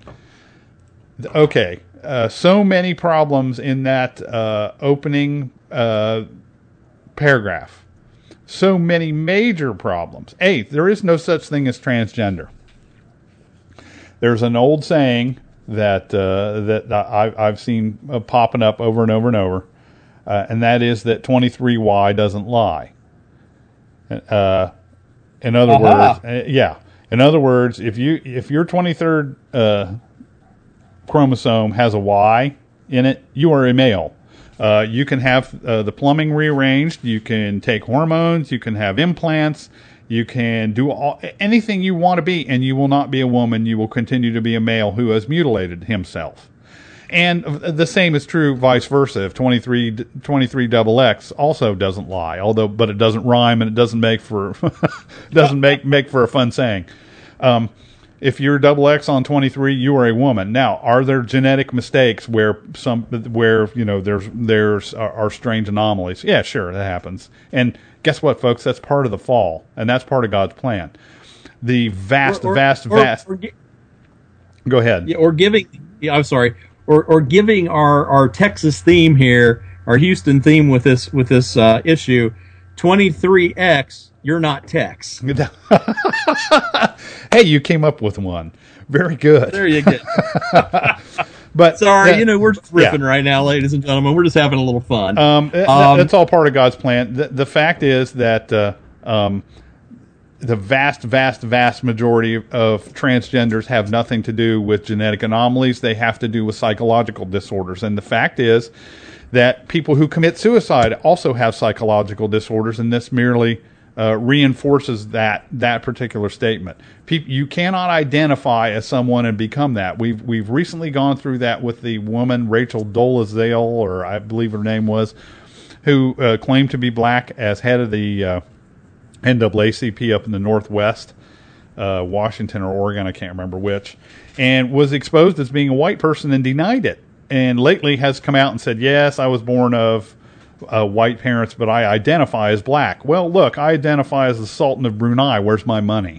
Okay, uh, so many problems in that uh, opening uh, paragraph. So many major problems. A, there is no such thing as transgender. There's an old saying that uh, that I, I've seen uh, popping up over and over and over, uh, and that is that twenty-three Y doesn't lie. Uh, in other uh-huh. words, uh, yeah. In other words, if you if your twenty-third uh, chromosome has a Y in it, you are a male. Uh, you can have uh, the plumbing rearranged. You can take hormones. You can have implants. You can do all, anything you want to be, and you will not be a woman. You will continue to be a male who has mutilated himself. And the same is true vice versa. If twenty-three, twenty-three double X also doesn't lie, although, but it doesn't rhyme and it doesn't make for, doesn't make, make for a fun saying. Um, if you're double X on twenty-three, you are a woman. Now, are there genetic mistakes where some, where, you know, there's, there's, are, are strange anomalies? Yeah, sure, that happens. And guess what, folks? That's part of the fall, and that's part of God's plan. The vast, or, or, vast, or, vast. Or, or, Go ahead. Yeah, or giving, yeah, I'm sorry, or, or giving our, our Texas theme here, our Houston theme with this, with this uh, issue, twenty-three X, you're not Tex. Hey, you came up with one. Very good. There you go. But sorry, that, you know, we're just riffing yeah. right now, ladies and gentlemen. We're just having a little fun. Um, it, um, that's all part of God's plan. The, the fact is that uh, um, the vast, vast, vast majority of transgenders have nothing to do with genetic anomalies. They have to do with psychological disorders. And the fact is that people who commit suicide also have psychological disorders, and this merely uh, reinforces that that particular statement. People, you cannot identify as someone and become that. We've we've recently gone through that with the woman Rachel Dolezal, or I believe her name was, who uh, claimed to be black as head of the uh, N double A C P up in the Northwest, uh, Washington or Oregon, I can't remember which, and was exposed as being a white person and denied it. And lately has come out and said, yes, I was born of uh, white parents, but I identify as black. Well, look, I identify as the Sultan of Brunei. Where's my money?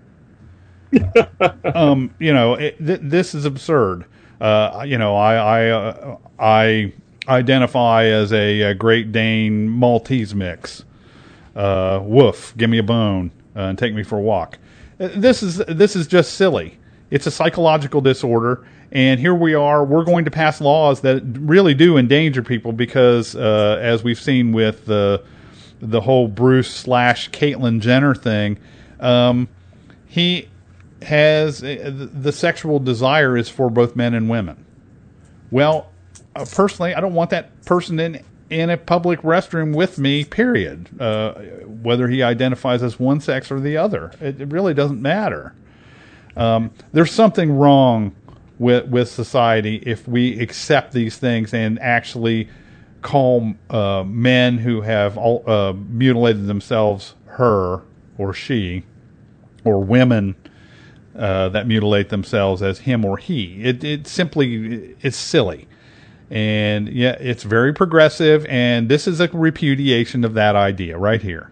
um, you know, it, th- this is absurd. Uh, you know, I I, uh, I identify as a, a Great Dane Maltese mix. Uh, woof, give me a bone uh, and take me for a walk. This is this is just silly. It's a psychological disorder. And here we are, we're going to pass laws that really do endanger people because, uh, as we've seen with the the whole Bruce slash Caitlyn Jenner thing, um, he has, uh, the sexual desire is for both men and women. Well, uh, personally, I don't want that person in, in a public restroom with me, period. Uh, whether he identifies as one sex or the other. It, it really doesn't matter. Um, there's something wrong with with society if we accept these things and actually call uh, men who have all, uh, mutilated themselves her or she, or women uh, that mutilate themselves as him or he. It it simply it's silly, and yeah, it's very progressive, and this is a repudiation of that idea right here.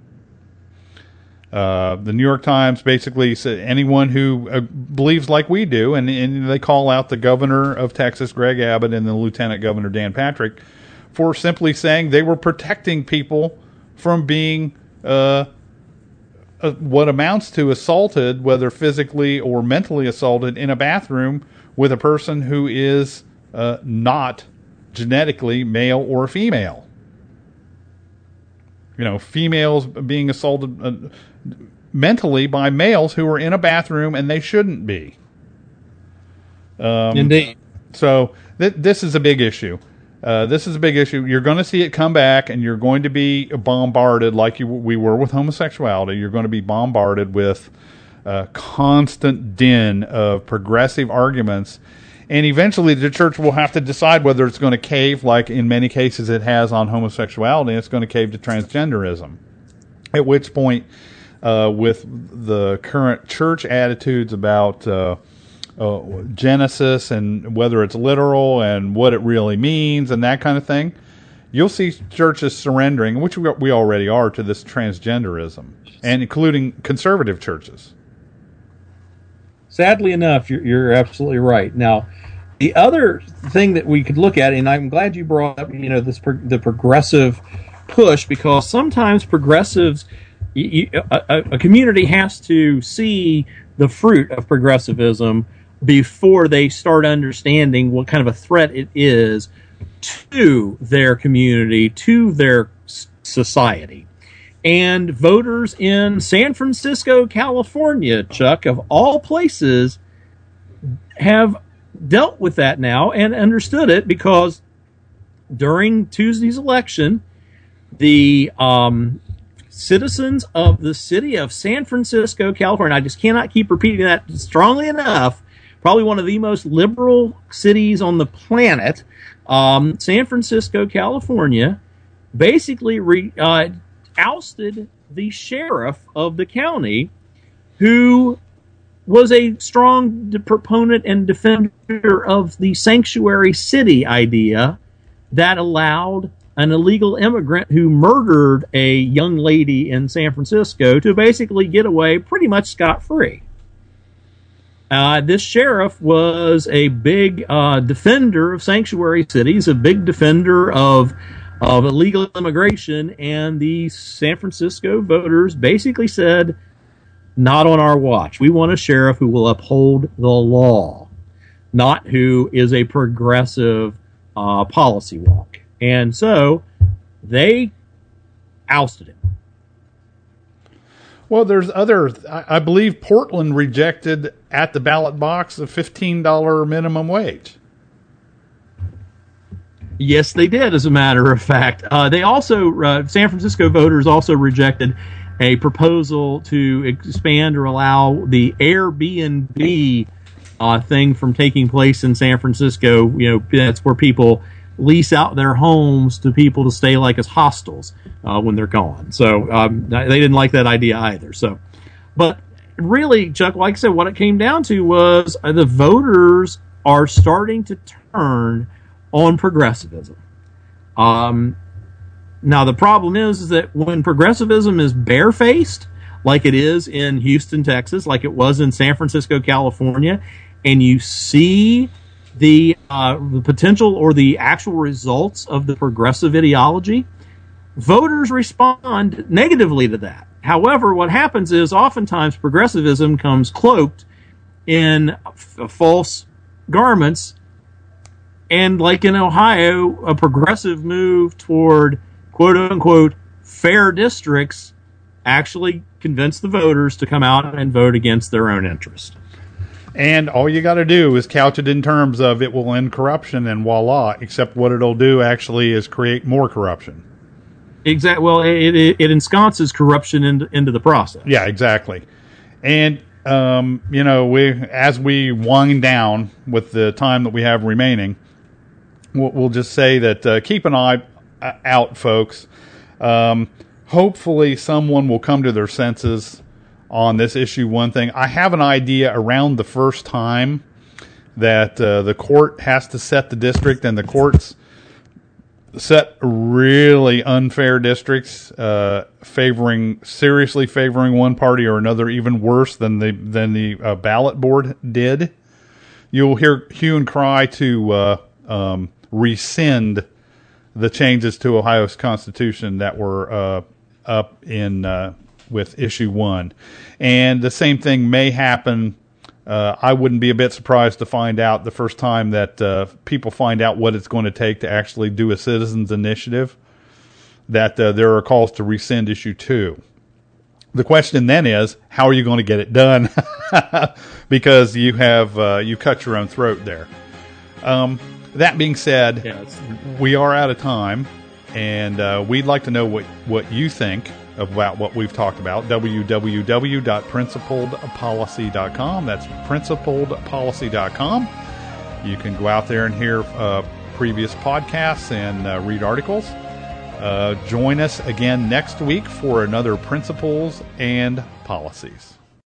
Uh, the New York Times basically said anyone who uh, believes like we do, and, and they call out the governor of Texas, Greg Abbott, and the lieutenant governor, Dan Patrick, for simply saying they were protecting people from being uh, uh, what amounts to assaulted, whether physically or mentally assaulted, in a bathroom with a person who is uh, not genetically male or female. you know, females being assaulted uh, mentally by males who are in a bathroom and they shouldn't be. Um, Indeed. So th- this is a big issue. Uh, this is a big issue. You're going to see it come back, and you're going to be bombarded like you, we were with homosexuality. You're going to be bombarded with a constant din of progressive arguments, and eventually the church will have to decide whether it's going to cave, like in many cases it has on homosexuality, and it's going to cave to transgenderism. At which point, uh, with the current church attitudes about uh, Uh, Genesis and whether it's literal and what it really means and that kind of thing, you'll see churches surrendering, which we, we already are, to this transgenderism, and including conservative churches. Sadly enough, you're, you're absolutely right. Now, the other thing that we could look at, and I'm glad you brought up, you know, this pro- the progressive push, because sometimes progressives, you, you, a, a community has to see the fruit of progressivism before they start understanding what kind of a threat it is to their community, to their society. And voters in San Francisco, California, Chuck, of all places, have dealt with that now and understood it, because during Tuesday's election, the um, citizens of the city of San Francisco, California, I just cannot keep repeating that strongly enough, probably one of the most liberal cities on the planet, um, San Francisco, California, basically re, uh, ousted the sheriff of the county, who was a strong de- proponent and defender of the sanctuary city idea that allowed an illegal immigrant who murdered a young lady in San Francisco to basically get away pretty much scot-free. Uh, this sheriff was a big uh, defender of sanctuary cities, a big defender of of illegal immigration, and the San Francisco voters basically said, not on our watch. We want a sheriff who will uphold the law, not who is a progressive uh, policy wonk. And so they ousted him. Well, there's other, I, I believe Portland rejected at the ballot box a fifteen dollars minimum wage. Yes, they did, as a matter of fact. Uh, they also, uh, San Francisco voters also rejected a proposal to expand or allow the Airbnb uh, thing from taking place in San Francisco. You know, that's where people lease out their homes to people to stay like as hostels uh, when they're gone. So um, they didn't like that idea either. So, but really, Chuck, like I said, what it came down to was uh, the voters are starting to turn on progressivism. Um, now, the problem is, is that when progressivism is barefaced, like it is in Houston, Texas, like it was in San Francisco, California, and you see the, uh, the potential or the actual results of the progressive ideology, voters respond negatively to that. However, what happens is oftentimes progressivism comes cloaked in f- false garments. And like in Ohio, a progressive move toward quote-unquote fair districts actually convinced the voters to come out and vote against their own interest. And all you got to do is couch it in terms of it will end corruption, and voila, except what it'll do actually is create more corruption. Exactly. Well, it, it, it ensconces corruption into, into the process. Yeah, exactly. And, um, you know, we as we wind down with the time that we have remaining, we'll, we'll just say that uh, keep an eye out, folks. Um, hopefully someone will come to their senses on this issue one thing. I have an idea around the first time that uh, the court has to set the district, and the courts set really unfair districts, uh, favoring seriously favoring one party or another, even worse than the than the uh, ballot board did. You'll hear hue and cry to uh, um, rescind the changes to Ohio's Constitution that were uh, up in uh, with issue one, and the same thing may happen. Uh, I wouldn't be a bit surprised to find out the first time that uh, people find out what it's going to take to actually do a citizens initiative. that uh, there are calls to rescind issue two. The question then is, how are you going to get it done? Because you have uh, you cut your own throat there. Um, that being said, yes. we are out of time, and uh, we'd like to know what, what you think about what we've talked about. w w w dot principled policy dot com. That's principled policy dot com. You can go out there and hear uh, previous podcasts and uh, read articles. Uh, join us again next week for another Principles and Policies.